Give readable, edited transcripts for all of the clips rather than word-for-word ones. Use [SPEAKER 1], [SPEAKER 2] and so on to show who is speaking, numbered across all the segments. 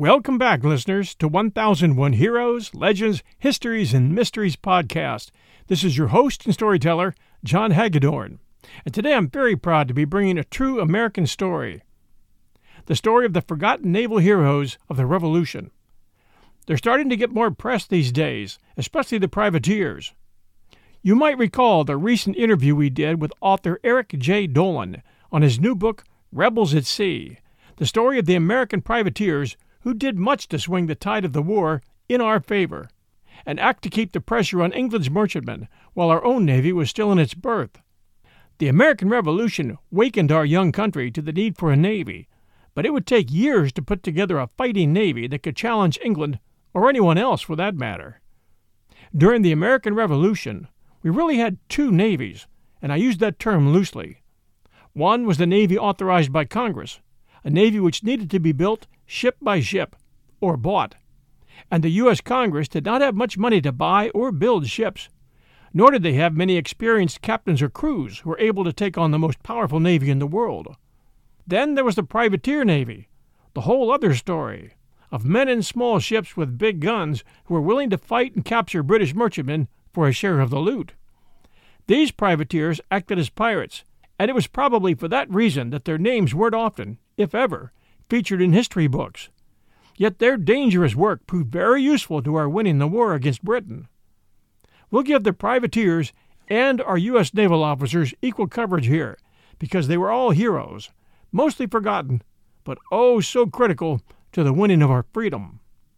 [SPEAKER 1] Welcome back, listeners, to 1001 Heroes, Legends, Histories, and Mysteries podcast. This is your host and storyteller, John Hagedorn. And today I'm very proud to be bringing a true American story. The story of the forgotten naval heroes of the Revolution. They're starting to get more press these days, especially the privateers. You might recall the recent interview we did with author Eric J. Dolan on his new book, Rebels at Sea, the story of the American privateers who did much to swing the tide of the war in our favor, and act to keep the pressure on England's merchantmen while our own navy was still in its birth. The American Revolution wakened our young country to the need for a navy, but it would take years to put together a fighting navy that could challenge England, or anyone else for that matter. During the American Revolution, we really had two navies, and I use that term loosely. One was the navy authorized by Congress, a navy which needed to be built ship by ship, or bought. And the U.S. Congress did not have much money to buy or build ships, nor did they have many experienced captains or crews who were able to take on the most powerful navy in the world. Then there was the privateer navy, the whole other story, of men in small ships with big guns who were willing to fight and capture British merchantmen for a share of the loot. These privateers acted as pirates, and it was probably for that reason that their names weren't often, if ever, featured in history books. Yet their dangerous work proved very useful to our winning the war against Britain. We'll give the privateers and our U.S. naval officers equal coverage here, because they were all heroes, mostly forgotten, but oh so critical to the winning of our freedom.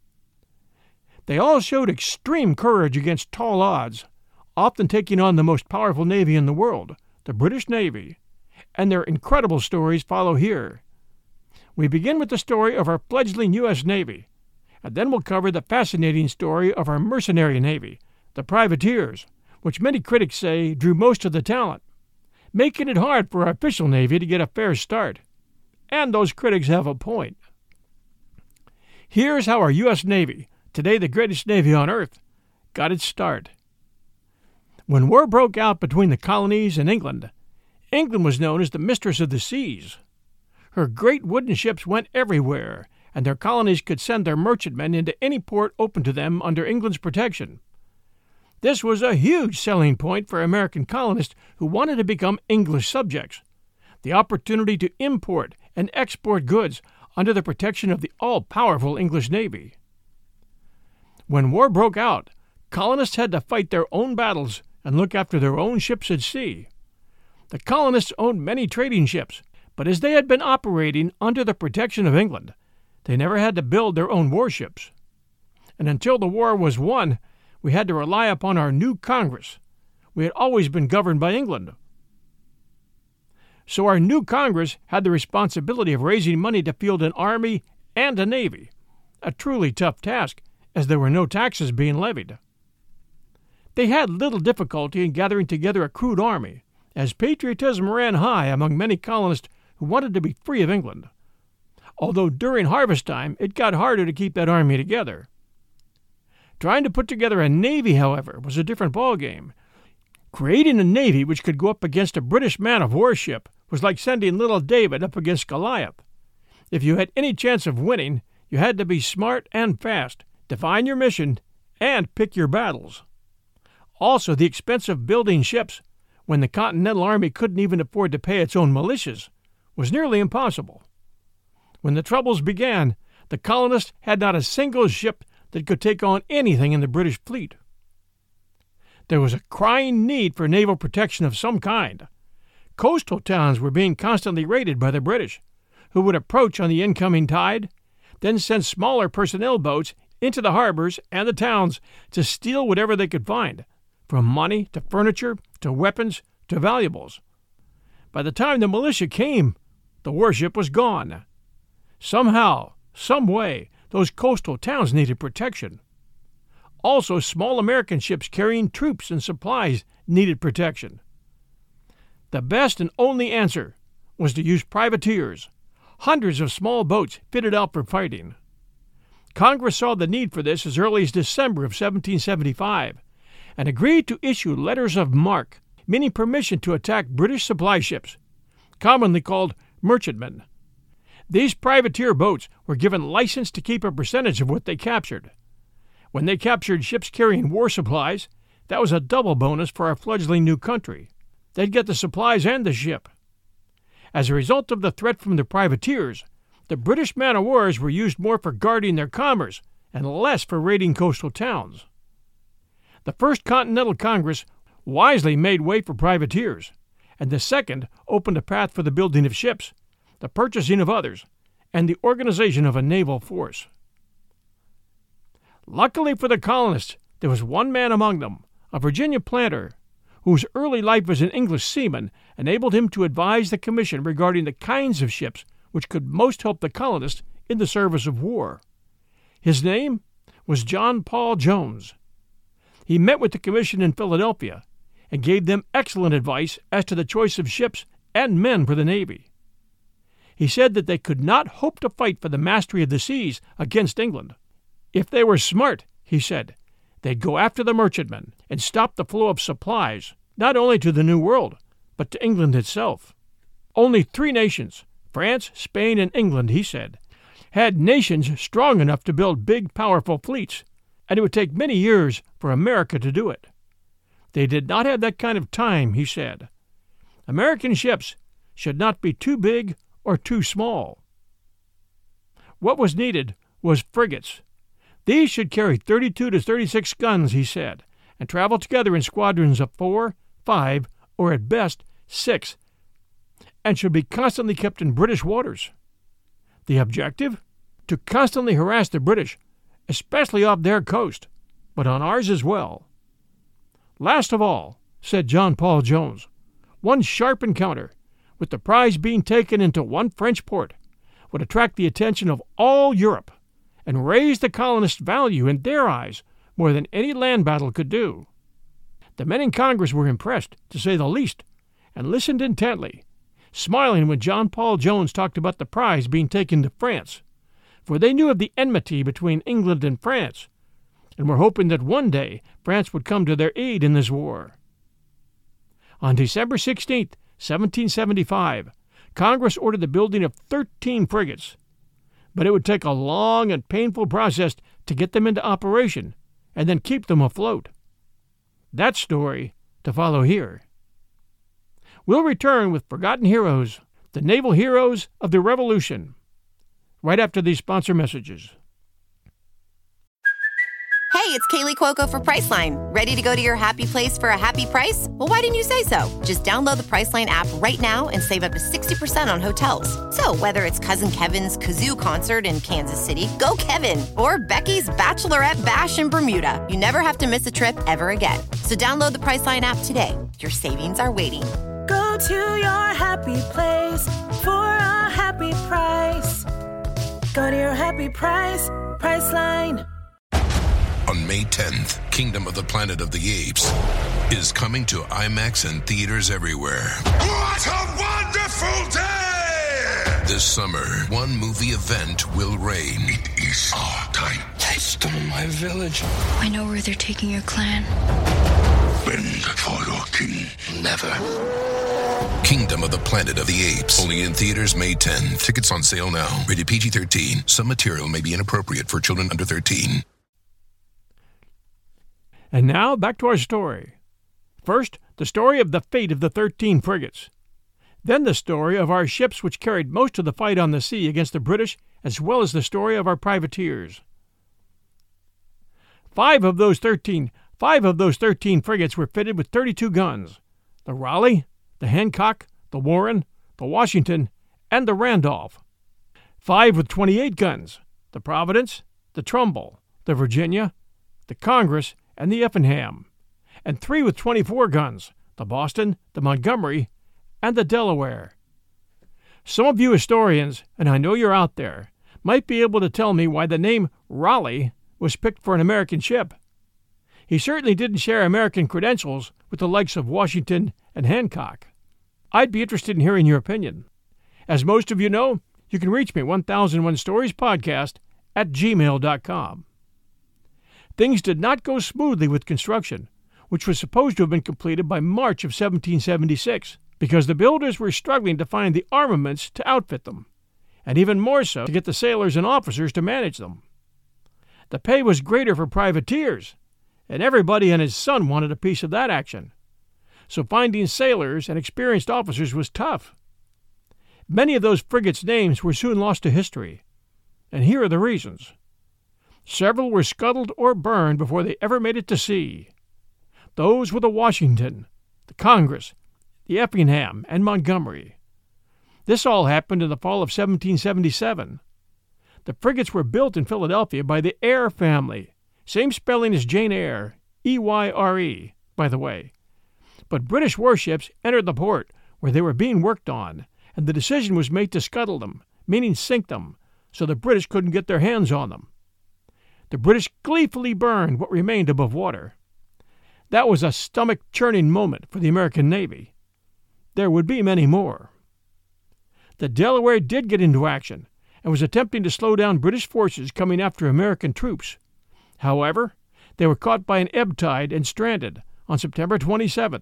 [SPEAKER 1] They all showed extreme courage against tall odds, often taking on the most powerful navy in the world, the British Navy, and their incredible stories follow here. We begin with the story of our fledgling U.S. Navy, and then we'll cover the fascinating story of our mercenary navy, the privateers, which many critics say drew most of the talent, making it hard for our official navy to get a fair start. And those critics have a point. Here's how our U.S. Navy, today the greatest navy on earth, got its start. When war broke out between the colonies and England, England was known as the mistress of the seas. Her great wooden ships went everywhere, and their colonies could send their merchantmen into any port open to them under England's protection. This was a huge selling point for American colonists who wanted to become English subjects, the opportunity to import and export goods under the protection of the all-powerful English Navy. When war broke out, colonists had to fight their own battles and look after their own ships at sea. The colonists owned many trading ships, but as they had been operating under the protection of England, they never had to build their own warships. And until the war was won, we had to rely upon our new Congress. We had always been governed by England. So our new Congress had the responsibility of raising money to field an army and a navy, a truly tough task, as there were no taxes being levied. They had little difficulty in gathering together a crude army, as patriotism ran high among many colonists who wanted to be free of England, although during harvest time it got harder to keep that army together. Trying to put together a navy, however, was a different ballgame. Creating a navy which could go up against a British man-of-war ship was like sending little David up against Goliath. If you had any chance of winning, you had to be smart and fast, define your mission, and pick your battles. Also, the expense of building ships, when the Continental Army couldn't even afford to pay its own militias, was nearly impossible. When the troubles began, the colonists had not a single ship that could take on anything in the British fleet. There was a crying need for naval protection of some kind. Coastal towns were being constantly raided by the British, who would approach on the incoming tide, then send smaller personnel boats into the harbors and the towns to steal whatever they could find, from money to furniture to weapons to valuables. By the time the militia came, the warship was gone. Somehow, some way, those coastal towns needed protection. Also, small American ships carrying troops and supplies needed protection. The best and only answer was to use privateers, hundreds of small boats fitted out for fighting. Congress saw the need for this as early as December of 1775 and agreed to issue letters of marque, meaning permission to attack British supply ships, commonly called merchantmen. These privateer boats were given license to keep a percentage of what they captured. When they captured ships carrying war supplies, that was a double bonus for our fledgling new country. They'd get the supplies and the ship. As a result of the threat from the privateers, the British man-of-wars were used more for guarding their commerce and less for raiding coastal towns. The First Continental Congress wisely made way for privateers, and the Second opened a path for the building of ships, the purchasing of others, and the organization of a naval force. Luckily for the colonists, there was one man among them, a Virginia planter, whose early life as an English seaman enabled him to advise the commission regarding the kinds of ships which could most help the colonists in the service of war. His name was John Paul Jones. He met with the commission in Philadelphia and gave them excellent advice as to the choice of ships and men for the Navy. He said that they could not hope to fight for the mastery of the seas against England. If they were smart, he said, they'd go after the merchantmen and stop the flow of supplies, not only to the New World, but to England itself. Only 3 nations, France, Spain, and England, he said, had nations strong enough to build big, powerful fleets, and it would take many years for America to do it. They did not have that kind of time, he said. American ships should not be too big or too small. What was needed was frigates. These should carry 32 to 36 guns, he said, and travel together in squadrons of 4, 5, or at best 6, and should be constantly kept in British waters. The objective? To constantly harass the British, especially off their coast, but on ours as well. Last of all, said John Paul Jones, one sharp encounter, with the prize being taken into one French port, would attract the attention of all Europe and raise the colonists' value in their eyes more than any land battle could do. The men in Congress were impressed, to say the least, and listened intently, smiling when John Paul Jones talked about the prize being taken to France, for they knew of the enmity between England and France, and were hoping that one day France would come to their aid in this war. On December 16, 1775, Congress ordered the building of 13 frigates, but it would take a long and painful process to get them into operation and then keep them afloat. That story to follow here. We'll return with Forgotten Heroes, the naval heroes of the Revolution, right after these sponsor messages.
[SPEAKER 2] Hey, it's Kaylee Cuoco for Priceline. Ready to go to your happy place for a happy price? Well, why didn't you say so? Just download the Priceline app right now and save up to 60% on hotels. So whether it's Cousin Kevin's Kazoo Concert in Kansas City, go Kevin, or Becky's Bachelorette Bash in Bermuda, you never have to miss a trip ever again. So download the Priceline app today. Your savings are waiting.
[SPEAKER 3] Go to your happy place for a happy price. Go to your happy price, Priceline.
[SPEAKER 4] On May 10th, Kingdom of the Planet of the Apes is coming to IMAX and theaters everywhere.
[SPEAKER 5] What a wonderful day!
[SPEAKER 4] This summer, one movie event will reign.
[SPEAKER 5] It is our time.
[SPEAKER 6] They stole my village.
[SPEAKER 7] I know where they're taking your clan.
[SPEAKER 5] Bend for your king.
[SPEAKER 6] Never.
[SPEAKER 4] Kingdom of the Planet of the Apes. Only in theaters May 10. Tickets on sale now. Rated PG-13. Some material may be inappropriate for children under 13.
[SPEAKER 1] And now, back to our story. First, the story of the fate of the 13 frigates. Then the story of our ships which carried most of the fight on the sea against the British, as well as the story of our privateers. Five of those 13 frigates were fitted with 32 guns. The Raleigh, the Hancock, the Warren, the Washington, and the Randolph. 5 with 28 guns. The Providence, the Trumbull, the Virginia, the Congress, and the Effingham, and 3 with 24 guns, the Boston, the Montgomery, and the Delaware. Some of you historians, and I know you're out there, might be able to tell me why the name Raleigh was picked for an American ship. He certainly didn't share American credentials with the likes of Washington and Hancock. I'd be interested in hearing your opinion. As most of you know, you can reach me 1001 Stories Podcast at gmail.com. Things did not go smoothly with construction, which was supposed to have been completed by March of 1776, because the builders were struggling to find the armaments to outfit them, and even more so to get the sailors and officers to manage them. The pay was greater for privateers, and everybody and his son wanted a piece of that action. So finding sailors and experienced officers was tough. Many of those frigates' names were soon lost to history, and here are the reasons. Several were scuttled or burned before they ever made it to sea. Those were the Washington, the Congress, the Effingham, and Montgomery. This all happened in the fall of 1777. The frigates were built in Philadelphia by the Eyre family, same spelling as Jane Eyre, E-Y-R-E, by the way. But British warships entered the port where they were being worked on, and the decision was made to scuttle them, meaning sink them, so the British couldn't get their hands on them. The British gleefully burned what remained above water. That was a stomach-churning moment for the American Navy. There would be many more. The Delaware did get into action and was attempting to slow down British forces coming after American troops. However, they were caught by an ebb tide and stranded on September 27,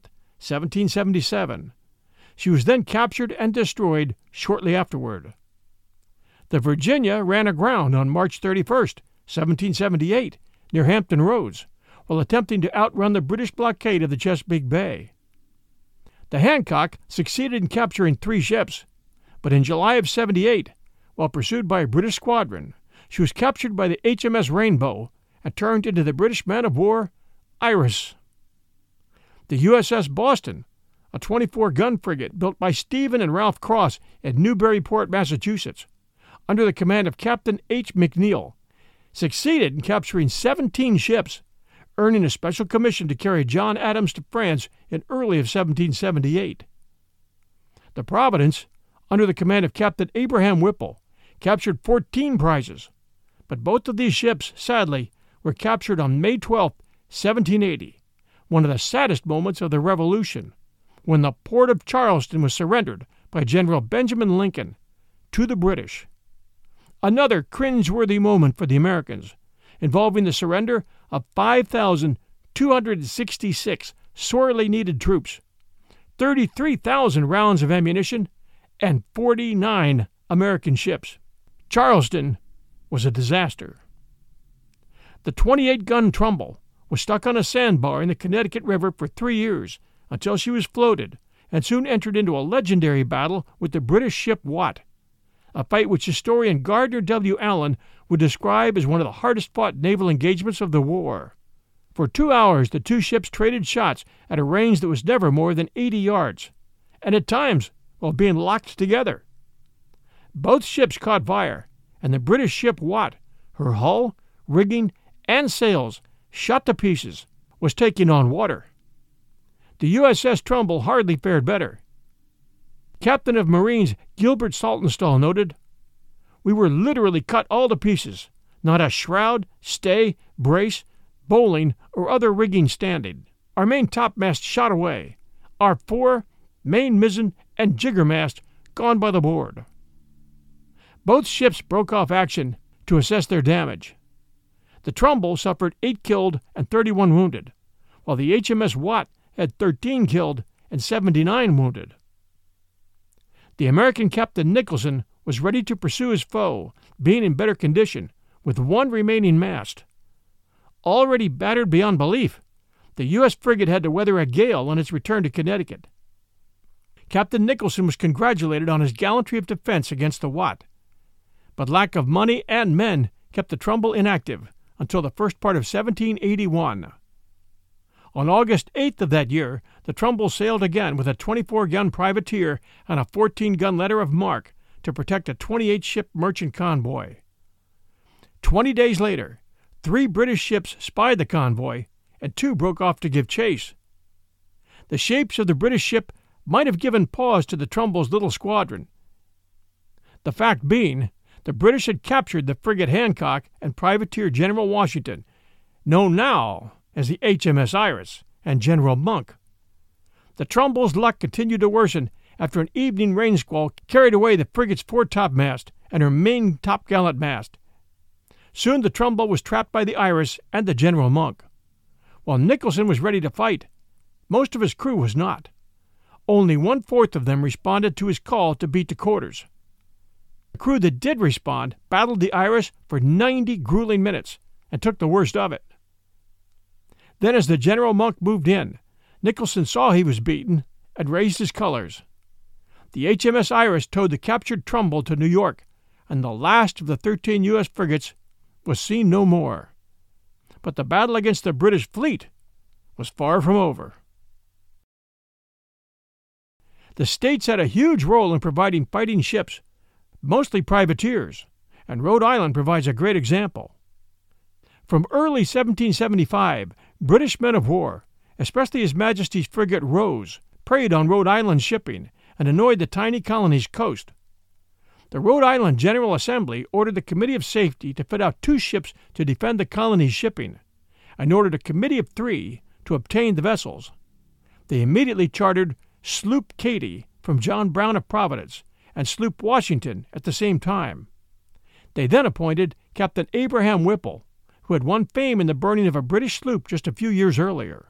[SPEAKER 1] 1777. She was then captured and destroyed shortly afterward. The Virginia ran aground on March 31, 1778, near Hampton Roads, while attempting to outrun the British blockade of the Chesapeake Bay. The Hancock succeeded in capturing 3 ships, but in July of 78, while pursued by a British squadron, she was captured by the HMS Rainbow and turned into the British man-of-war Iris. The USS Boston, a 24-gun frigate built by Stephen and Ralph Cross at Newburyport, Massachusetts, under the command of Captain H. McNeil, succeeded in capturing 17 ships, earning a special commission to carry John Adams to France in early of 1778. The Providence, under the command of Captain Abraham Whipple, captured 14 prizes, but both of these ships, sadly, were captured on May 12, 1780, one of the saddest moments of the Revolution, when the port of Charleston was surrendered by General Benjamin Lincoln to the British. Another cringeworthy moment for the Americans, involving the surrender of 5,266 sorely needed troops, 33,000 rounds of ammunition, and 49 American ships. Charleston was a disaster. The 28-gun Trumbull was stuck on a sandbar in the Connecticut River for 3 years until she was floated, and soon entered into a legendary battle with the British ship Watt, a fight which historian Gardner W. Allen would describe as one of the hardest-fought naval engagements of the war. For 2 hours, the two ships traded shots at a range that was never more than 80 yards, and at times while being locked together. Both ships caught fire, and the British ship Watt, her hull, rigging, and sails shot to pieces, was taking on water. The USS Trumbull hardly fared better. Captain of Marines Gilbert Saltonstall noted, "We were literally cut all to pieces, not a shroud, stay, brace, bowling, or other rigging standing. Our main topmast shot away. Our fore, main mizzen, and jiggermast gone by the board." Both ships broke off action to assess their damage. The Trumbull suffered 8 killed and 31 wounded, while the HMS Watt had 13 killed and 79 wounded. The American Captain Nicholson was ready to pursue his foe, being in better condition, with one remaining mast. Already battered beyond belief, the U.S. frigate had to weather a gale on its return to Connecticut. Captain Nicholson was congratulated on his gallantry of defense against the Watt, but lack of money and men kept the Trumbull inactive until the first part of 1781. On August 8th of that year, the Trumbull sailed again with a 24-gun privateer and a 14-gun letter of marque to protect a 28-ship merchant convoy. 20 days later, 3 British ships spied the convoy, and 2 broke off to give chase. The shapes of the British ship might have given pause to the Trumbull's little squadron. The fact being, the British had captured the frigate Hancock and privateer General Washington, known now as the HMS Iris, and General Monk. The Trumbull's luck continued to worsen after an evening rain squall carried away the frigate's foretopmast and her main topgallant mast. Soon the Trumbull was trapped by the Iris and the General Monk. While Nicholson was ready to fight, most of his crew was not. Only 1/4 of them responded to his call to beat to quarters. The crew that did respond battled the Iris for 90 grueling minutes and took the worst of it. Then as the General Monk moved in, Nicholson saw he was beaten and raised his colors. The HMS Iris towed the captured Trumbull to New York, and the last of the 13 U.S. frigates was seen no more. But the battle against the British fleet was far from over. The States had a huge role in providing fighting ships, mostly privateers, and Rhode Island provides a great example. From early 1775, British men of war, especially His Majesty's frigate Rose, preyed on Rhode Island shipping and annoyed the tiny colony's coast. The Rhode Island General Assembly ordered the Committee of Safety to fit out 2 ships to defend the colony's shipping, and ordered a committee of 3 to obtain the vessels. They immediately chartered Sloop Katy from John Brown of Providence and Sloop Washington at the same time. They then appointed Captain Abraham Whipple, who had won fame in the burning of a British sloop just a few years earlier.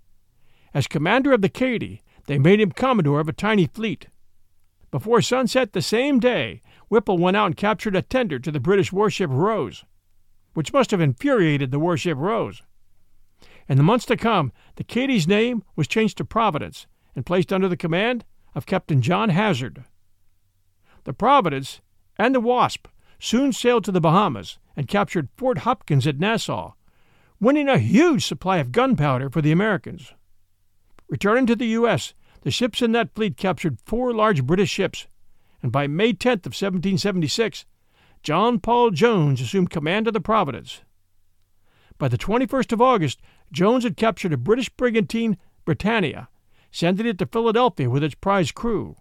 [SPEAKER 1] As commander of the Katy, they made him commodore of a tiny fleet. Before sunset the same day, Whipple went out and captured a tender to the British warship Rose, which must have infuriated the warship Rose. In the months to come, the Katy's name was changed to Providence and placed under the command of Captain John Hazard. The Providence and the Wasp soon sailed to the Bahamas and captured Fort Hopkins at Nassau, winning a huge supply of gunpowder for the Americans. Returning to the U.S., the ships in that fleet captured 4 large British ships, and by May 10th of 1776, John Paul Jones assumed command of the Providence. By the 21st of August, Jones had captured a British brigantine, Britannia, sending it to Philadelphia with its prize crew.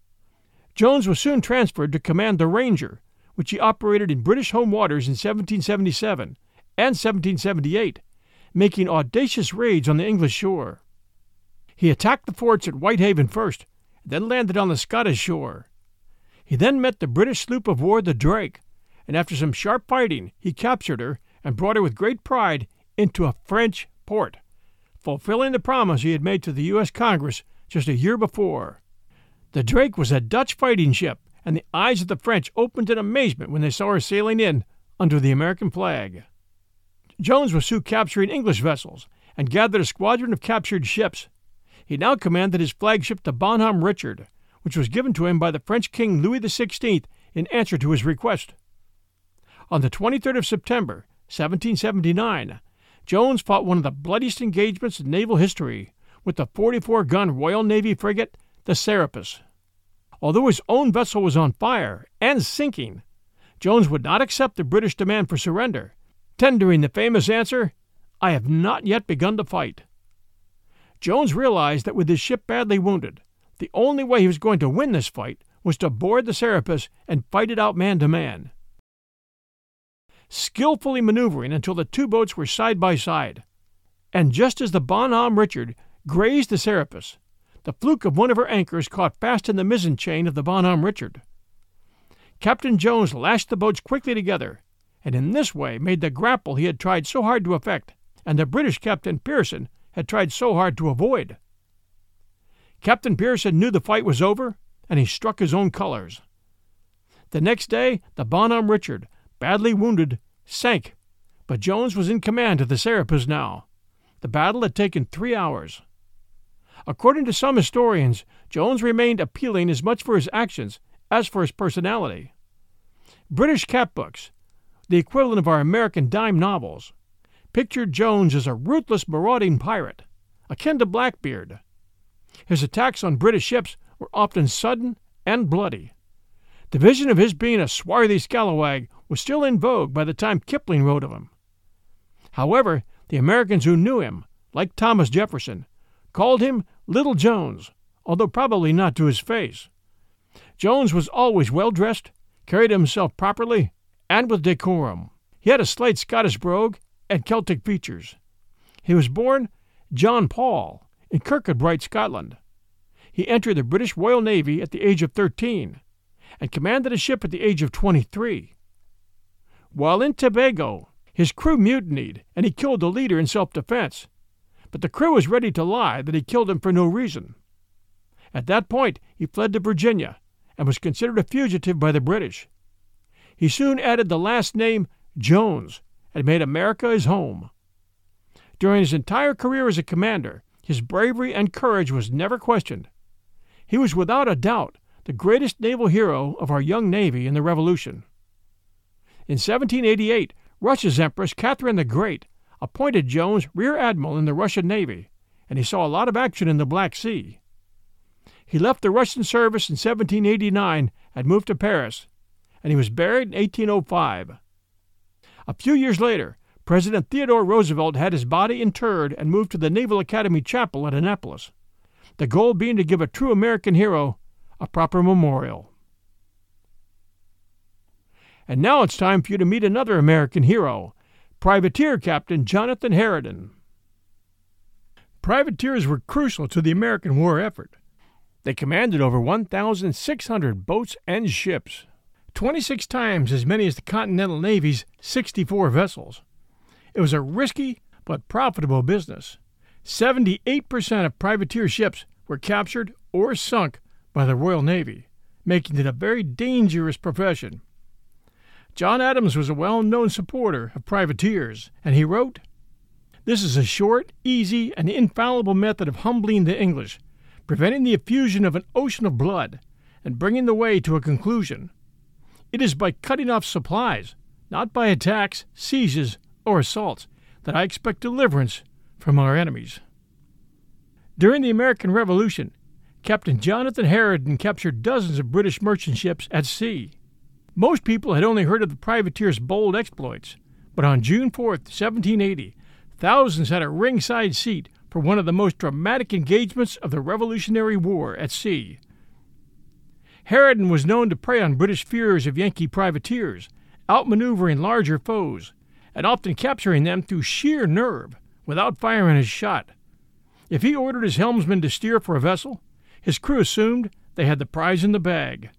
[SPEAKER 1] Jones was soon transferred to command the Ranger, which he operated in British home waters in 1777 and 1778, making audacious raids on the English shore. He attacked the forts at Whitehaven first, then landed on the Scottish shore. He then met the British sloop of war, the Drake, and after some sharp fighting, he captured her and brought her with great pride into a French port, fulfilling the promise he had made to the U.S. Congress just a year before. The Drake was a Dutch fighting ship, and the eyes of the French opened in amazement when they saw her sailing in under the American flag. Jones was soon capturing English vessels and gathered a squadron of captured ships. He now commanded his flagship, the Bonhomme Richard, which was given to him by the French King Louis XVI in answer to his request. On the 23rd of September, 1779, Jones fought one of the bloodiest engagements in naval history with the 44-gun Royal Navy frigate, the Serapis. Although his own vessel was on fire and sinking, Jones would not accept the British demand for surrender, tendering the famous answer, "I have not yet begun to fight." Jones realized that with his ship badly wounded, the only way he was going to win this fight was to board the Serapis and fight it out man to man. Skillfully maneuvering until the 2 boats were side by side, and just as the Bonhomme Richard grazed the Serapis, the fluke of one of her anchors caught fast in the mizzen chain of the Bonhomme Richard. Captain Jones lashed the boats quickly together, and in this way made the grapple he had tried so hard to effect, and the British Captain Pearson had tried so hard to avoid. Captain Pearson knew the fight was over, and he struck his own colors. The next day, the Bonhomme Richard, badly wounded, sank, but Jones was in command of the Serapis now. The battle had taken 3 hours. According to some historians, Jones remained appealing as much for his actions as for his personality. British cat books, the equivalent of our American dime novels, pictured Jones as a ruthless marauding pirate, akin to Blackbeard. His attacks on British ships were often sudden and bloody. The vision of his being a swarthy scalawag was still in vogue by the time Kipling wrote of him. However, the Americans who knew him, like Thomas Jefferson, called him Little Jones, although probably not to his face. Jones was always well-dressed, carried himself properly, and with decorum. He had a slight Scottish brogue and Celtic features. He was born John Paul in Kirkcudbright, Scotland. He entered the British Royal Navy at the age of 13 and commanded a ship at the age of 23. While in Tobago, his crew mutinied and he killed the leader in self-defense, but the crew was ready to lie that he killed him for no reason. At that point, he fled to Virginia and was considered a fugitive by the British. He soon added the last name Jones and made America his home. During his entire career as a commander, his bravery and courage was never questioned. He was without a doubt the greatest naval hero of our young Navy in the Revolution. In 1788, Russia's Empress Catherine the Great appointed Jones Rear Admiral in the Russian Navy, and he saw a lot of action in the Black Sea. He left the Russian service in 1789 and moved to Paris, and he was buried in 1805. A few years later, President Theodore Roosevelt had his body interred and moved to the Naval Academy Chapel at Annapolis, the goal being to give a true American hero a proper memorial. And now it's time for you to meet another American hero, Privateer Captain Jonathan Harridan. Privateers were crucial to the American war effort. They commanded over 1,600 boats and ships, 26 times as many as the Continental Navy's 64 vessels. It was a risky but profitable business. 78% of privateer ships were captured or sunk by the Royal Navy, making it a very dangerous profession. John Adams was a well-known supporter of privateers, and he wrote, "This is a short, easy, and infallible method of humbling the English, preventing the effusion of an ocean of blood, and bringing the way to a conclusion. It is by cutting off supplies, not by attacks, sieges, or assaults, that I expect deliverance from our enemies." During the American Revolution, Captain Jonathan Harridan captured dozens of British merchant ships at sea. Most people had only heard of the privateer's bold exploits, but on June 4, 1780, thousands had a ringside seat for one of the most dramatic engagements of the Revolutionary War at sea. Harridan was known to prey on British fears of Yankee privateers, outmaneuvering larger foes, and often capturing them through sheer nerve without firing a shot. If he ordered his helmsman to steer for a vessel, his crew assumed they had the prize in the bag.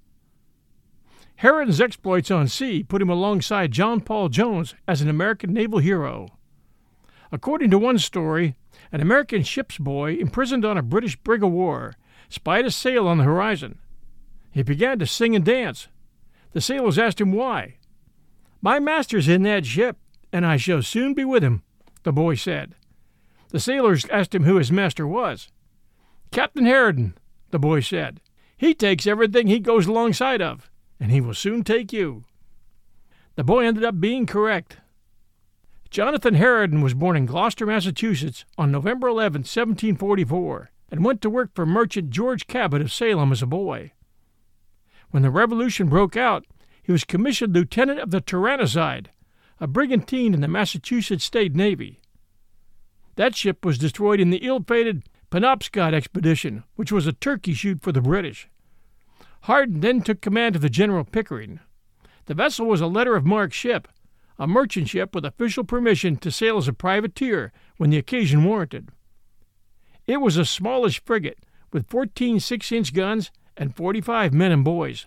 [SPEAKER 1] Harridan's exploits on sea put him alongside John Paul Jones as an American naval hero. According to one story, an American ship's boy imprisoned on a British brig of war spied a sail on the horizon. He began to sing and dance. The sailors asked him why. "My master's in that ship, and I shall soon be with him," the boy said. The sailors asked him who his master was. "Captain Harridan," the boy said. "He takes everything he goes alongside of, and he will soon take you." The boy ended up being correct. Jonathan Harridan was born in Gloucester, Massachusetts on November 11, 1744, and went to work for merchant George Cabot of Salem as a boy. When the Revolution broke out, he was commissioned lieutenant of the Tyrannicide, a brigantine in the Massachusetts State Navy. That ship was destroyed in the ill-fated Penobscot expedition, which was a turkey shoot for the British. Harridan then took command of the General Pickering. The vessel was a letter of marque ship, a merchant ship with official permission to sail as a privateer when the occasion warranted. It was a smallish frigate with 14 6-inch guns and 45 men and boys.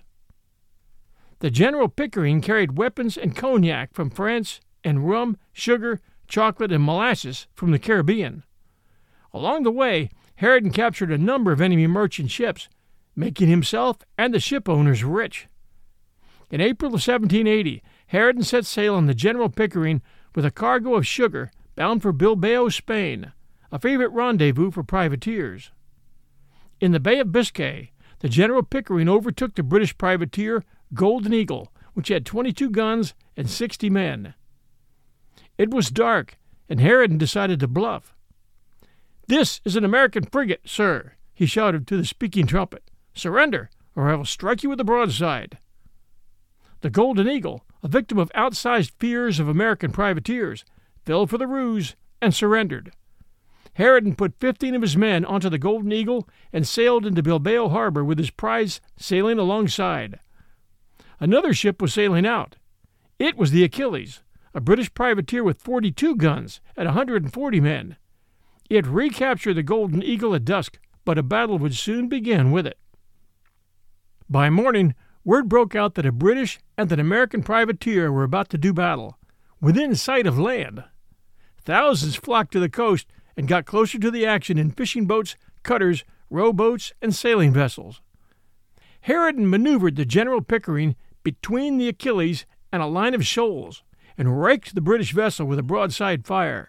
[SPEAKER 1] The General Pickering carried weapons and cognac from France and rum, sugar, chocolate, and molasses from the Caribbean. Along the way, Harridan captured a number of enemy merchant ships, making himself and the ship owners rich. In April of 1780, Harridan set sail on the General Pickering with a cargo of sugar bound for Bilbao, Spain, a favorite rendezvous for privateers. In the Bay of Biscay, the General Pickering overtook the British privateer Golden Eagle, which had 22 guns and 60 men. It was dark, and Harridan decided to bluff. "This is an American frigate, sir," he shouted to the speaking trumpet. "Surrender, or I will strike you with a broadside." The Golden Eagle, a victim of outsized fears of American privateers, fell for the ruse and surrendered. Harridan put 15 of his men onto the Golden Eagle and sailed into Bilbao harbor with his prize sailing alongside. Another ship was sailing out. It was the Achilles, a British privateer with 42 guns and 140 men. It recaptured the Golden Eagle at dusk, but a battle would soon begin with it. By morning, word broke out that a British and an American privateer were about to do battle, within sight of land. Thousands flocked to the coast and got closer to the action in fishing boats, cutters, rowboats, and sailing vessels. Harridan maneuvered the General Pickering between the Achilles and a line of shoals and raked the British vessel with a broadside fire.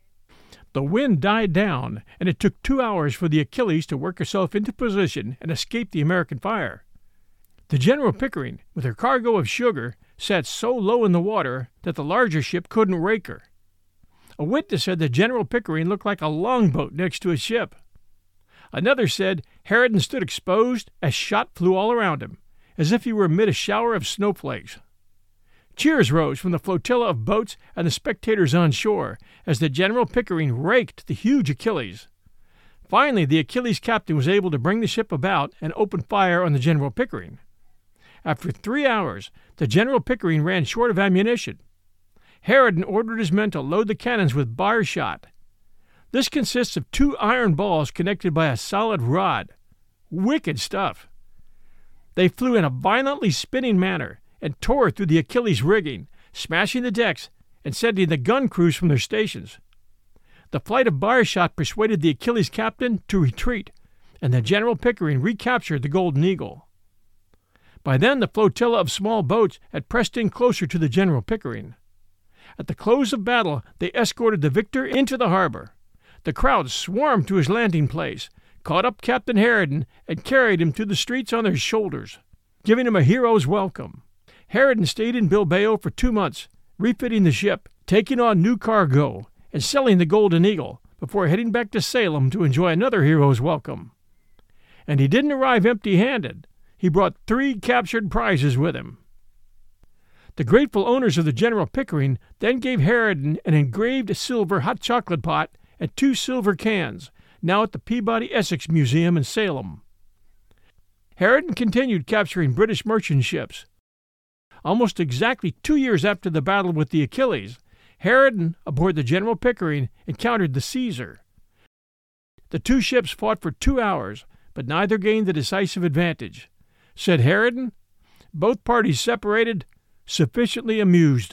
[SPEAKER 1] The wind died down, and it took 2 hours for the Achilles to work herself into position and escape the American fire. The General Pickering, with her cargo of sugar, sat so low in the water that the larger ship couldn't rake her. A witness said that General Pickering looked like a longboat next to a ship. Another said Harridan stood exposed as shot flew all around him, as if he were amid a shower of snowflakes. Cheers rose from the flotilla of boats and the spectators on shore as the General Pickering raked the huge Achilles. Finally, the Achilles captain was able to bring the ship about and open fire on the General Pickering. After 3 hours, the General Pickering ran short of ammunition. Harridan ordered his men to load the cannons with bar shot. This consists of 2 iron balls connected by a solid rod. Wicked stuff. They flew in a violently spinning manner and tore through the Achilles' rigging, smashing the decks and sending the gun crews from their stations. The flight of bar shot persuaded the Achilles captain to retreat, and the General Pickering recaptured the Golden Eagle. By then, the flotilla of small boats had pressed in closer to the General Pickering. At the close of battle, they escorted the victor into the harbor. The crowd swarmed to his landing place, caught up Captain Harridan, and carried him to the streets on their shoulders, giving him a hero's welcome. Harridan stayed in Bilbao for 2 months, refitting the ship, taking on new cargo, and selling the Golden Eagle before heading back to Salem to enjoy another hero's welcome. And he didn't arrive empty-handed. He brought 3 captured prizes with him. The grateful owners of the General Pickering then gave Harridan an engraved silver hot chocolate pot and 2 silver cans, now at the Peabody Essex Museum in Salem. Harridan continued capturing British merchant ships. Almost exactly 2 years after the battle with the Achilles, Harridan, aboard the General Pickering, encountered the Caesar. The 2 ships fought for 2 hours, but neither gained the decisive advantage. Said Harridan, "Both parties separated, sufficiently amused."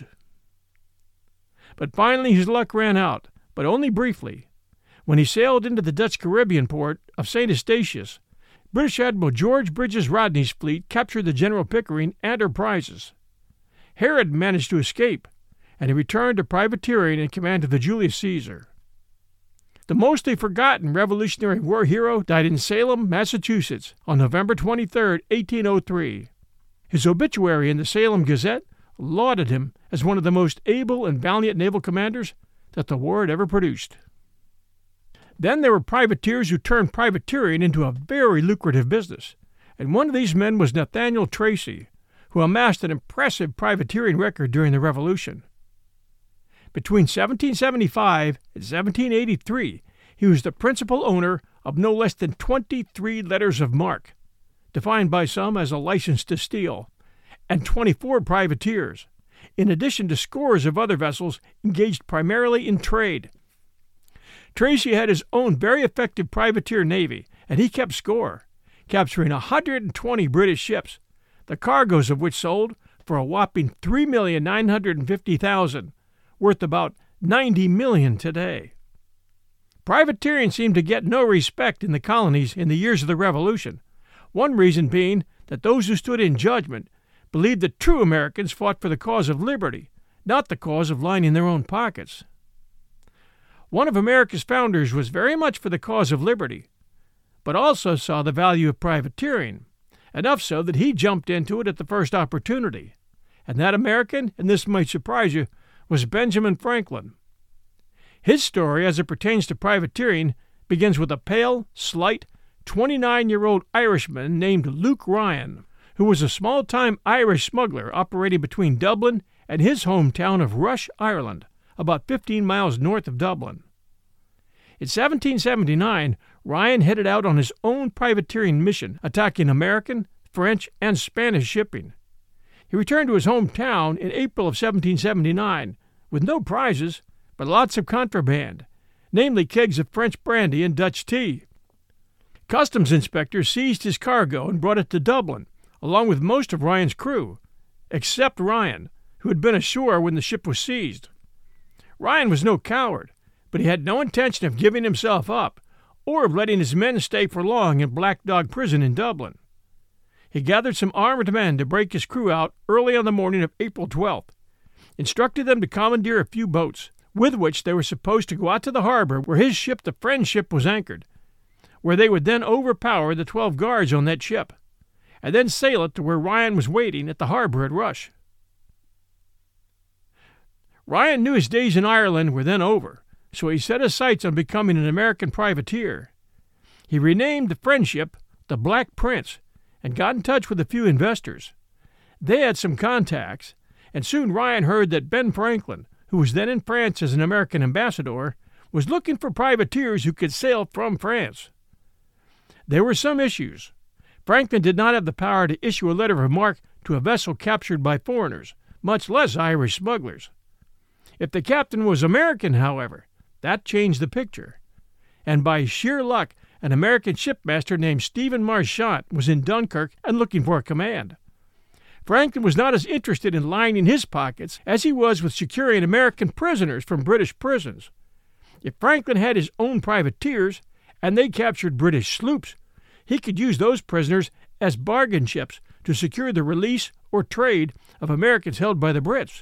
[SPEAKER 1] But finally his luck ran out, but only briefly. When he sailed into the Dutch Caribbean port of St. Eustatius, British Admiral George Bridges Rodney's fleet captured the General Pickering and her prizes. Harridan managed to escape, and he returned to privateering in command of the Julius Caesar. The mostly forgotten Revolutionary War hero died in Salem, Massachusetts, on November 23, 1803. His obituary in the Salem Gazette lauded him as one of the most able and valiant naval commanders that the war had ever produced. Then there were privateers who turned privateering into a very lucrative business, and one of these men was Nathaniel Tracy, who amassed an impressive privateering record during the Revolution. Between 1775 and 1783, he was the principal owner of no less than 23 letters of marque, defined by some as a license to steal, and 24 privateers, in addition to scores of other vessels engaged primarily in trade. Tracy had his own very effective privateer navy, and he kept score, capturing 120 British ships, the cargoes of which sold for a whopping $3,950,000, worth about $90 million today. Privateering seemed to get no respect in the colonies in the years of the Revolution, one reason being that those who stood in judgment believed that true Americans fought for the cause of liberty, not the cause of lining their own pockets. One of America's founders was very much for the cause of liberty, but also saw the value of privateering, enough so that he jumped into it at the first opportunity. And that American, and this might surprise you, was Benjamin Franklin. His story, as it pertains to privateering, begins with a pale, slight, 29-year-old Irishman named Luke Ryan, who was a small-time Irish smuggler operating between Dublin and his hometown of Rush, Ireland, about 15 miles north of Dublin. In 1779, Ryan headed out on his own privateering mission, attacking American, French, and Spanish shipping. He returned to his hometown in April of 1779 with no prizes, but lots of contraband, namely kegs of French brandy and Dutch tea. Customs inspectors seized his cargo and brought it to Dublin, along with most of Ryan's crew, except Ryan, who had been ashore when the ship was seized. Ryan was no coward, but he had no intention of giving himself up or of letting his men stay for long in Black Dog Prison in Dublin. he gathered some armed men to break his crew out early on the morning of April 12th, instructed them to commandeer a few boats, with which they were supposed to go out to the harbor where his ship, the Friendship, was anchored, where they would then overpower the 12 guards on that ship, and then sail it to where Ryan was waiting at the harbor at Rush. Ryan knew his days in Ireland were then over, so he set his sights on becoming an American privateer. He renamed the Friendship the Black Prince and got in touch with a few investors. They had some contacts, and soon Ryan heard that Ben Franklin, who was then in France as an American ambassador, was looking for privateers who could sail from France. There were some issues. Franklin did not have the power to issue a letter of marque to a vessel captured by foreigners, much less Irish smugglers. If the captain was American, however, that changed the picture. And by sheer luck, an American shipmaster named Stephen Marchant was in Dunkirk and looking for a command. Franklin was not as interested in lining his pockets as he was with securing American prisoners from British prisons. If Franklin had his own privateers, and they captured British sloops, he could use those prisoners as bargain ships to secure the release or trade of Americans held by the Brits.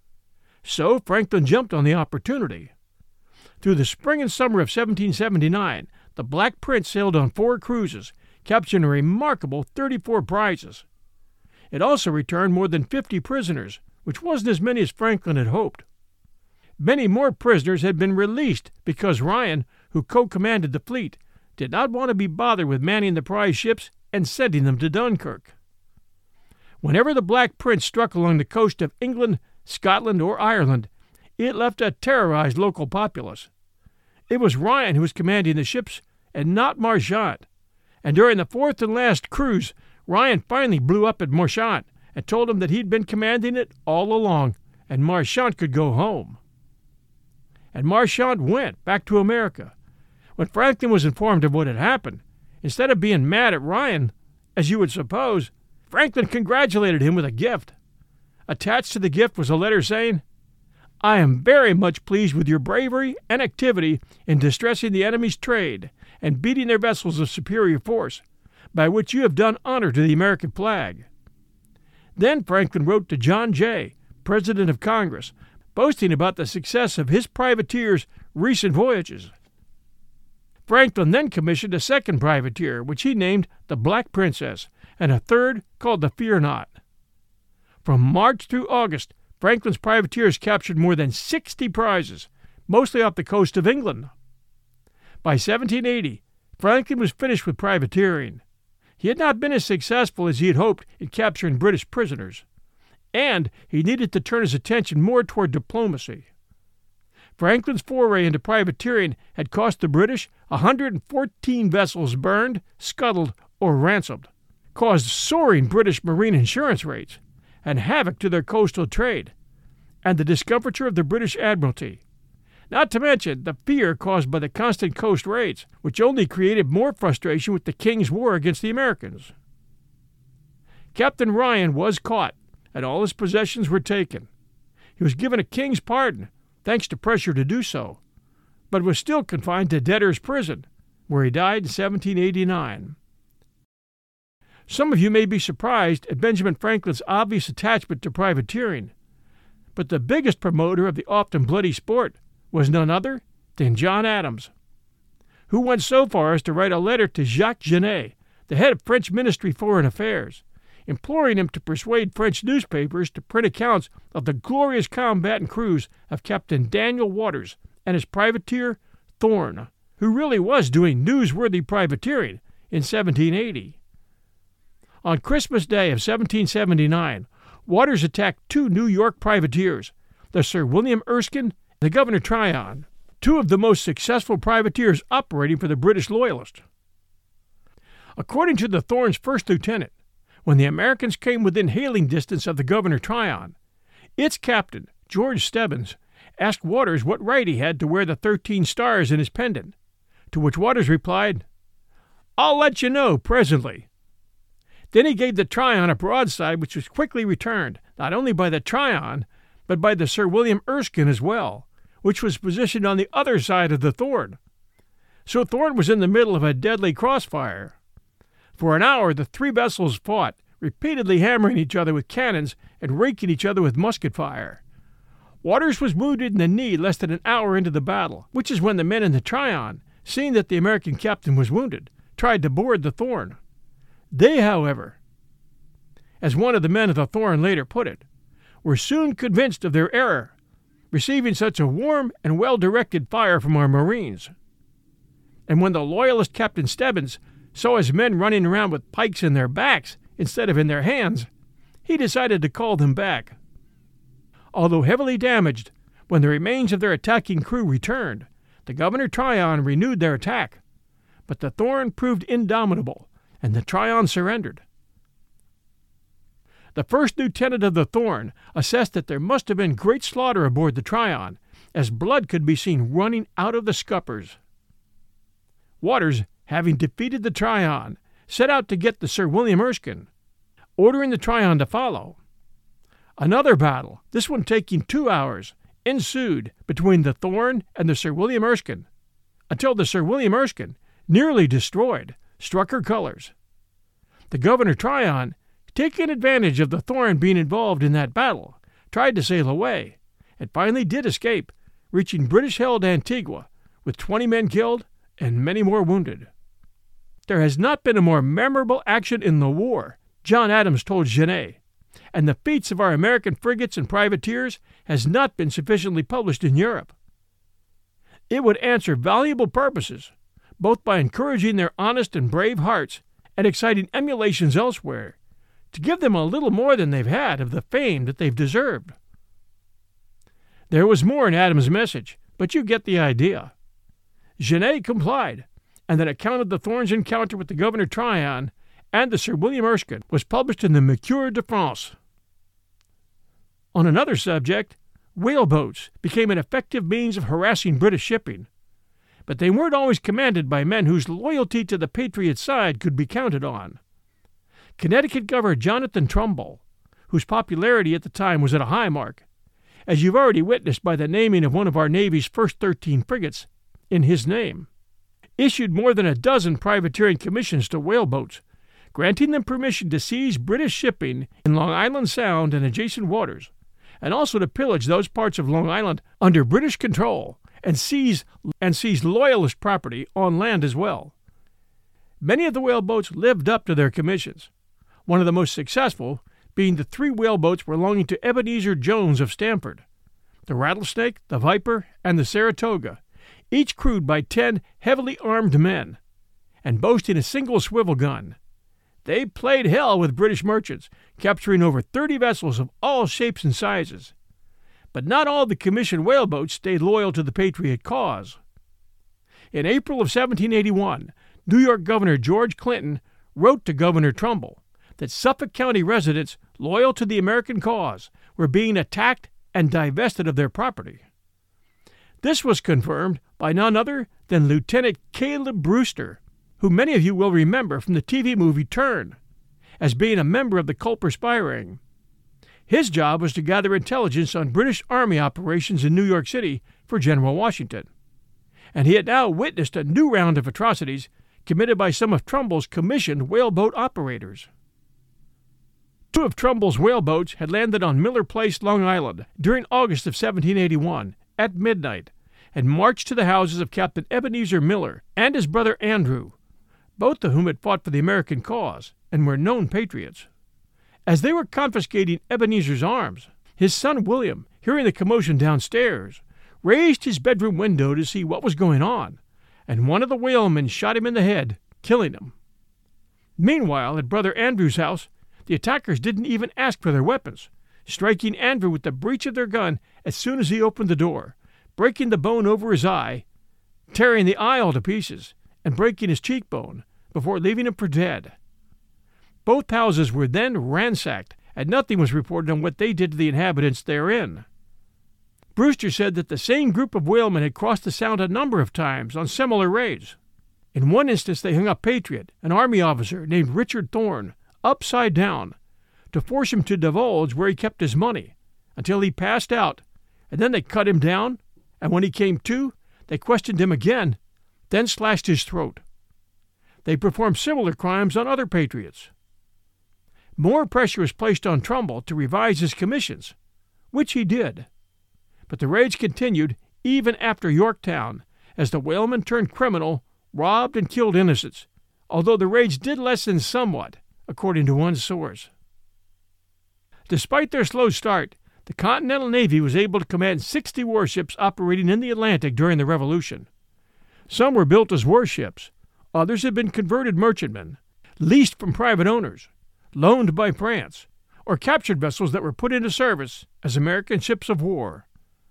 [SPEAKER 1] So Franklin jumped on the opportunity. Through the spring and summer of 1779, the Black Prince sailed on 4 cruises, capturing a remarkable 34 prizes. It also returned more than 50 prisoners, which wasn't as many as Franklin had hoped. Many more prisoners had been released because Ryan, who co-commanded the fleet, did not want to be bothered with manning the prize ships and sending them to Dunkirk. Whenever the Black Prince struck along the coast of England, Scotland, or Ireland, it left a terrorized local populace. It was Ryan who was commanding the ships and not Marchant, and during the 4th and last cruise, Ryan finally blew up at Marchant and told him that he'd been commanding it all along, and Marchant could go home. And Marchant went back to America. When Franklin was informed of what had happened, instead of being mad at Ryan, as you would suppose, Franklin congratulated him with a gift. Attached to the gift was a letter saying, "I am very much pleased with your bravery and activity in distressing the enemy's trade and beating their vessels of superior force, by which you have done honor to the American flag." Then Franklin wrote to John Jay, President of Congress, boasting about the success of his privateer's recent voyages. Franklin then commissioned a second privateer, which he named the Black Princess, and a third called the Fear Not. From March through August, Franklin's privateers captured more than 60 prizes, mostly off the coast of England. By 1780, Franklin was finished with privateering. He had not been as successful as he had hoped in capturing British prisoners, and he needed to turn his attention more toward diplomacy. Franklin's foray into privateering had cost the British 114 vessels burned, scuttled, or ransomed, caused soaring British marine insurance rates, and havoc to their coastal trade, and the discomfiture of the British Admiralty, not to mention the fear caused by the constant coast raids, which only created more frustration with the King's war against the Americans. Captain Ryan was caught, and all his possessions were taken. He was given a king's pardon, thanks to pressure to do so, but was still confined to debtor's prison, where he died in 1789. Some of you may be surprised at Benjamin Franklin's obvious attachment to privateering, but the biggest promoter of the often bloody sport was none other than John Adams, who went so far as to write a letter to Jacques Genet, the head of French Ministry Foreign Affairs, imploring him to persuade French newspapers to print accounts of the glorious combat and cruise of Captain Daniel Waters and his privateer Thorn, who really was doing newsworthy privateering in 1780. On Christmas Day of 1779, Waters attacked 2 New York privateers, the Sir William Erskine and the Governor Tryon, 2 of the most successful privateers operating for the British Loyalists. According to the Thorn's first lieutenant, when the Americans came within hailing distance of the Governor Tryon, its captain, George Stebbins, asked Waters what right he had to wear the 13 stars in his pendant, to which Waters replied, "I'll let you know presently." Then he gave the Tryon a broadside which was quickly returned, not only by the Tryon, but by the Sir William Erskine as well, which was positioned on the other side of the Thorn. So Thorn was in the middle of a deadly crossfire. For an hour, the three vessels fought, repeatedly hammering each other with cannons and raking each other with musket fire. Waters was wounded in the knee less than an hour into the battle, which is when the men in the Tryon, seeing that the American captain was wounded, tried to board the Thorn. They, however, as one of the men of the Thorn later put it, were soon convinced of their error, receiving such a warm and well-directed fire from our Marines. And when the loyalist Captain Stebbins saw his men running around with pikes in their backs instead of in their hands, he decided to call them back. Although heavily damaged, when the remains of their attacking crew returned, the Governor Tryon renewed their attack. But the Thorn proved indomitable, and the Tryon surrendered. The first lieutenant of the Thorn assessed that there must have been great slaughter aboard the Tryon, as blood could be seen running out of the scuppers. Waters, having defeated the Tryon, set out to get the Sir William Erskine, ordering the Tryon to follow. Another battle, this one taking 2 hours, ensued between the Thorn and the Sir William Erskine, until the Sir William Erskine, nearly destroyed, struck her colors. The Governor Tryon, taking advantage of the Thorn being involved in that battle, tried to sail away, and finally did escape, reaching British-held Antigua, with 20 men killed and many more wounded. There has not been a more memorable action in the war, John Adams told Genet, and the feats of our American frigates and privateers has not been sufficiently published in Europe. It would answer valuable purposes, both by encouraging their honest and brave hearts and exciting emulations elsewhere, to give them a little more than they've had of the fame that they've deserved. There was more in Adams' message, but you get the idea. Genet complied, and an account of the Thorn's encounter with the Governor Tryon and the Sir William Erskine was published in the Mercure de France. On another subject, whaleboats became an effective means of harassing British shipping, but they weren't always commanded by men whose loyalty to the Patriot side could be counted on. Connecticut Governor Jonathan Trumbull, whose popularity at the time was at a high mark, as you've already witnessed by the naming of one of our Navy's first 13 frigates in his name, issued more than a dozen privateering commissions to whaleboats, granting them permission to seize British shipping in Long Island Sound and adjacent waters, and also to pillage those parts of Long Island under British control and seize Loyalist property on land as well. Many of the whaleboats lived up to their commissions, one of the most successful being the 3 whaleboats belonging to Ebenezer Jones of Stamford, the Rattlesnake, the Viper, and the Saratoga, each crewed by 10 heavily armed men, and boasting a single swivel gun. They played hell with British merchants, capturing over 30 vessels of all shapes and sizes. But not all the commissioned whaleboats stayed loyal to the Patriot cause. In April of 1781, New York Governor George Clinton wrote to Governor Trumbull that Suffolk County residents loyal to the American cause were being attacked and divested of their property. This was confirmed by none other than Lieutenant Caleb Brewster, who many of you will remember from the TV movie Turn, as being a member of the Culper spy ring. His job was to gather intelligence on British Army operations in New York City for General Washington, and he had now witnessed a new round of atrocities committed by some of Trumbull's commissioned whaleboat operators. 2 of Trumbull's whaleboats had landed on Miller Place, Long Island, during August of 1781, at midnight, and marched to the houses of Captain Ebenezer Miller and his brother Andrew, both of whom had fought for the American cause and were known patriots. As they were confiscating Ebenezer's arms, his son William, hearing the commotion downstairs, raised his bedroom window to see what was going on, and one of the whalemen shot him in the head, killing him. Meanwhile, at brother Andrew's house, the attackers didn't even ask for their weapons, striking Andrew with the breech of their gun as soon as he opened the door, breaking the bone over his eye, tearing the eye all to pieces, and breaking his cheekbone, before leaving him for dead. Both houses were then ransacked, and nothing was reported on what they did to the inhabitants therein. Brewster said that the same group of whalemen had crossed the Sound a number of times on similar raids. In one instance they hung a patriot, an army officer named Richard Thorne, upside down, to force him to divulge where he kept his money, until he passed out, and then they cut him down, and when he came to, they questioned him again, then slashed his throat. they performed similar crimes on other patriots. More pressure was placed on Trumbull to revise his commissions, which he did. But the raids continued even after Yorktown, as the whalemen turned criminal, robbed and killed innocents, although the raids did lessen somewhat, according to one source. Despite their slow start, the Continental Navy was able to command 60 warships operating in the Atlantic during the Revolution. Some were built as warships, others had been converted merchantmen, leased from private owners, loaned by France, or captured vessels that were put into service as American ships of war.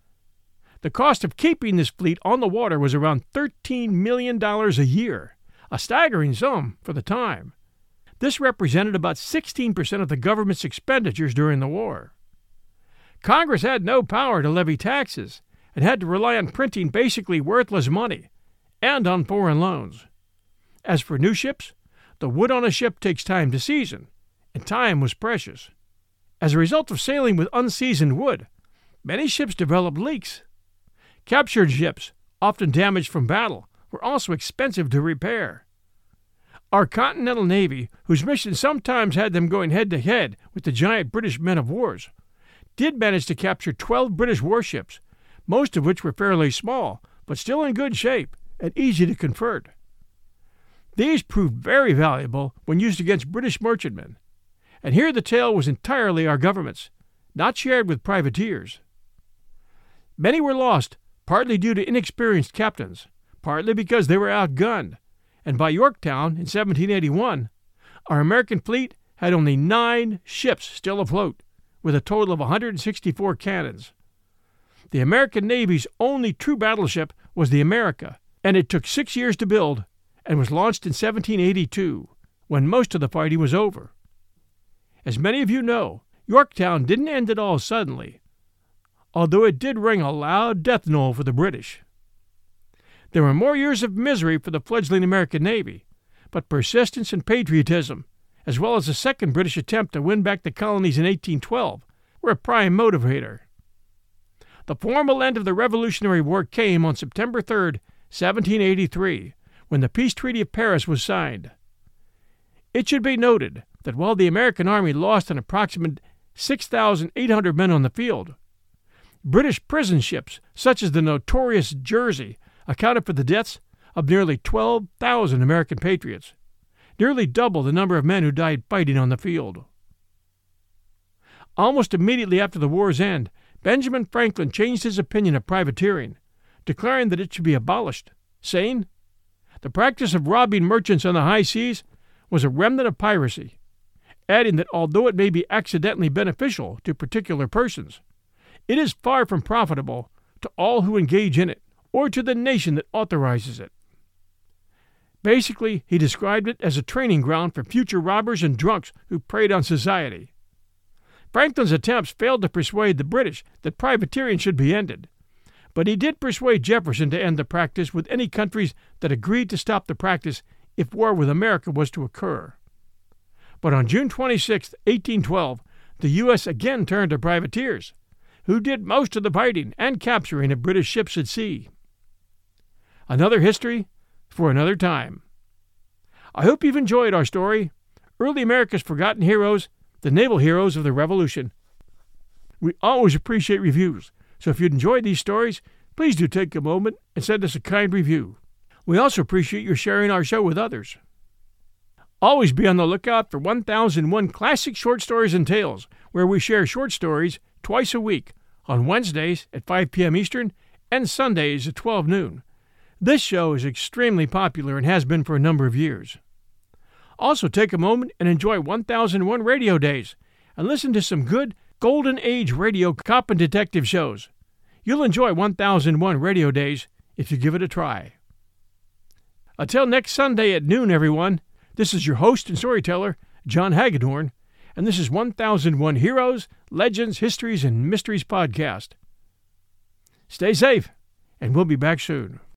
[SPEAKER 1] The cost of keeping this fleet on the water was around $13 million a year, a staggering sum for the time. This represented about 16% of the government's expenditures during the war. Congress had no power to levy taxes and had to rely on printing basically worthless money and on foreign loans. As for new ships, the wood on a ship takes time to season, and time was precious. As a result of sailing with unseasoned wood, many ships developed leaks. Captured ships, often damaged from battle, were also expensive to repair. Our Continental Navy, whose mission sometimes had them going head-to-head with the giant British men of wars, did manage to capture 12 British warships, most of which were fairly small, but still in good shape and easy to convert. These proved very valuable when used against British merchantmen, and here the tale was entirely our government's, not shared with privateers. Many were lost, partly due to inexperienced captains, partly because they were outgunned, and by Yorktown in 1781, our American fleet had only 9 ships still afloat, with a total of 164 cannons. The American Navy's only true battleship was the America, and it took 6 years to build and was launched in 1782, when most of the fighting was over. As many of you know, Yorktown didn't end at all suddenly, although it did ring a loud death knell for the British. There were more years of misery for the fledgling American Navy, but persistence and patriotism, as well as a second British attempt to win back the colonies in 1812, were a prime motivator. The formal end of the Revolutionary War came on September 3, 1783, when the Peace Treaty of Paris was signed. It should be noted that while the American Army lost an approximate 6,800 men on the field, British prison ships, such as the notorious Jersey, accounted for the deaths of nearly 12,000 American patriots, nearly double the number of men who died fighting on the field. Almost immediately after the war's end, Benjamin Franklin changed his opinion of privateering, declaring that it should be abolished, saying, "The practice of robbing merchants on the high seas was a remnant of piracy," adding that although it may be accidentally beneficial to particular persons, it is far from profitable to all who engage in it or to the nation that authorizes it. Basically, he described it as a training ground for future robbers and drunks who preyed on society. Franklin's attempts failed to persuade the British that privateering should be ended, but he did persuade Jefferson to end the practice with any countries that agreed to stop the practice if war with America was to occur. But on June 26, 1812, the U.S. again turned to privateers, who did most of the fighting and capturing of British ships at sea. Another history for another time. I hope you've enjoyed our story, Early America's Forgotten Heroes, the Naval Heroes of the Revolution. We always appreciate reviews, so if you'd enjoyed these stories, please do take a moment and send us a kind review. We also appreciate your sharing our show with others. Always be on the lookout for 1001 Classic Short Stories and Tales, where we share short stories twice a week, on Wednesdays at 5 p.m. Eastern and Sundays at 12 noon. This show is extremely popular and has been for a number of years. Also, take a moment and enjoy 1001 Radio Days and listen to some good Golden Age radio cop and detective shows. You'll enjoy 1001 Radio Days if you give it a try. Until next Sunday at noon, everyone, this is your host and storyteller, John Hagedorn, and this is 1001 Heroes, Legends, Histories, and Mysteries podcast. Stay safe, and we'll be back soon.